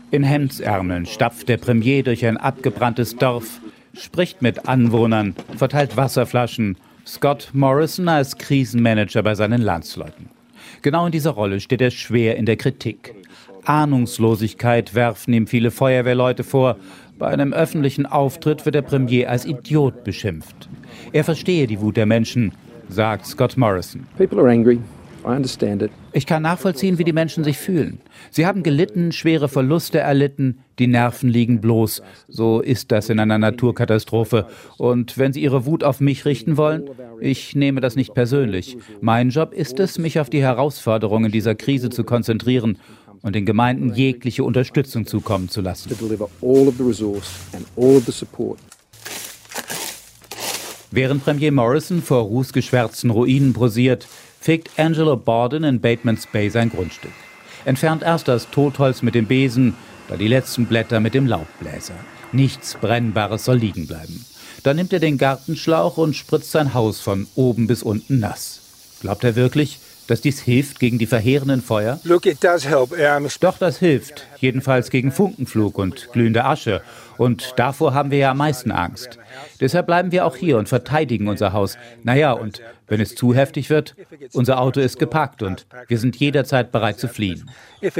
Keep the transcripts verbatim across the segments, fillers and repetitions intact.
In Hemdsärmeln stapft der Premier durch ein abgebranntes Dorf, spricht mit Anwohnern, verteilt Wasserflaschen. Scott Morrison als Krisenmanager bei seinen Landsleuten. Genau in dieser Rolle steht er schwer in der Kritik. Ahnungslosigkeit werfen ihm viele Feuerwehrleute vor. Bei einem öffentlichen Auftritt wird der Premier als Idiot beschimpft. Er verstehe die Wut der Menschen, sagt Scott Morrison. People are angry. I understand it. Ich kann nachvollziehen, wie die Menschen sich fühlen. Sie haben gelitten, schwere Verluste erlitten, die Nerven liegen bloß. So ist das in einer Naturkatastrophe. Und wenn Sie Ihre Wut auf mich richten wollen, ich nehme das nicht persönlich. Mein Job ist es, mich auf die Herausforderungen dieser Krise zu konzentrieren und den Gemeinden jegliche Unterstützung zukommen zu lassen. Während Premier Morrison vor rußgeschwärzten Ruinen posiert, fegt Angelo Borden in Batemans Bay sein Grundstück. Entfernt erst das Totholz mit dem Besen, dann die letzten Blätter mit dem Laubbläser. Nichts Brennbares soll liegen bleiben. Dann nimmt er den Gartenschlauch und spritzt sein Haus von oben bis unten nass. Glaubt er wirklich, dass dies hilft gegen die verheerenden Feuer? Look, it does help. Um... Doch, das hilft. Jedenfalls gegen Funkenflug und glühende Asche. Und davor haben wir ja am meisten Angst. Deshalb bleiben wir auch hier und verteidigen unser Haus. Naja, und wenn es zu heftig wird, unser Auto ist geparkt und wir sind jederzeit bereit zu fliehen.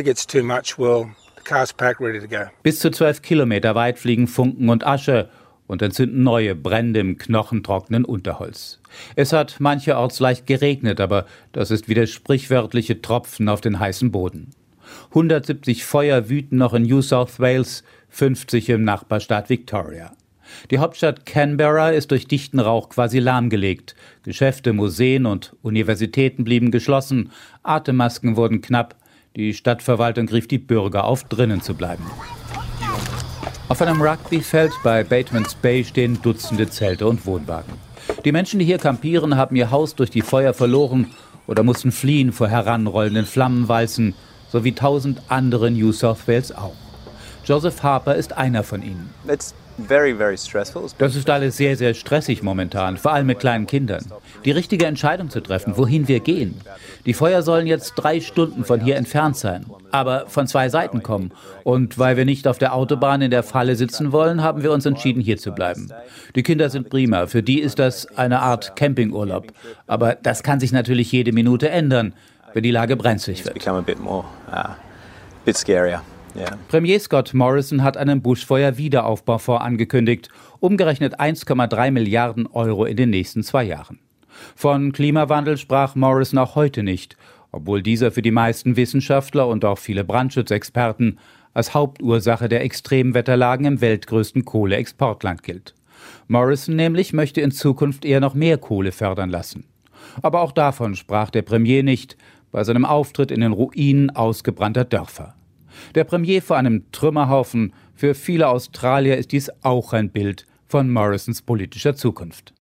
Bis zu zwölf Kilometer weit fliegen Funken und Asche und entzünden neue Brände im knochentrockenen Unterholz. Es hat mancherorts leicht geregnet, aber das ist wie der sprichwörtliche Tropfen auf den heißen Boden. hundertsiebzig Feuer wüten noch in New South Wales, fünfzig im Nachbarstaat Victoria. Die Hauptstadt Canberra ist durch dichten Rauch quasi lahmgelegt. Geschäfte, Museen und Universitäten blieben geschlossen. Atemmasken wurden knapp. Die Stadtverwaltung rief die Bürger auf, drinnen zu bleiben. Auf einem Rugbyfeld bei Batemans Bay stehen Dutzende Zelte und Wohnwagen. Die Menschen, die hier kampieren, haben ihr Haus durch die Feuer verloren oder mussten fliehen vor heranrollenden Flammenwalzen, so wie tausend andere New South Wales auch. Joseph Harper ist einer von ihnen. Very, very stressful. Das ist alles sehr, sehr stressig momentan, vor allem mit kleinen Kindern. Die richtige Entscheidung zu treffen, wohin wir gehen. Die Feuer sollen jetzt drei Stunden von hier entfernt sein, aber von zwei Seiten kommen. Und weil wir nicht auf der Autobahn in der Falle sitzen wollen, haben wir uns entschieden, hier zu bleiben. Die Kinder sind prima, für die ist das eine Art Campingurlaub. Aber das kann sich natürlich jede Minute ändern, wenn die Lage brenzlig wird. Yeah. Premier Scott Morrison hat einen Buschfeuer-Wiederaufbaufonds angekündigt, umgerechnet eins Komma drei Milliarden Euro in den nächsten zwei Jahren. Von Klimawandel sprach Morrison auch heute nicht, obwohl dieser für die meisten Wissenschaftler und auch viele Brandschutzexperten als Hauptursache der Extremwetterlagen im weltgrößten Kohleexportland gilt. Morrison nämlich möchte in Zukunft eher noch mehr Kohle fördern lassen. Aber auch davon sprach der Premier nicht bei seinem Auftritt in den Ruinen ausgebrannter Dörfer. Der Premier vor einem Trümmerhaufen, für viele Australier ist dies auch ein Bild von Morrisons politischer Zukunft.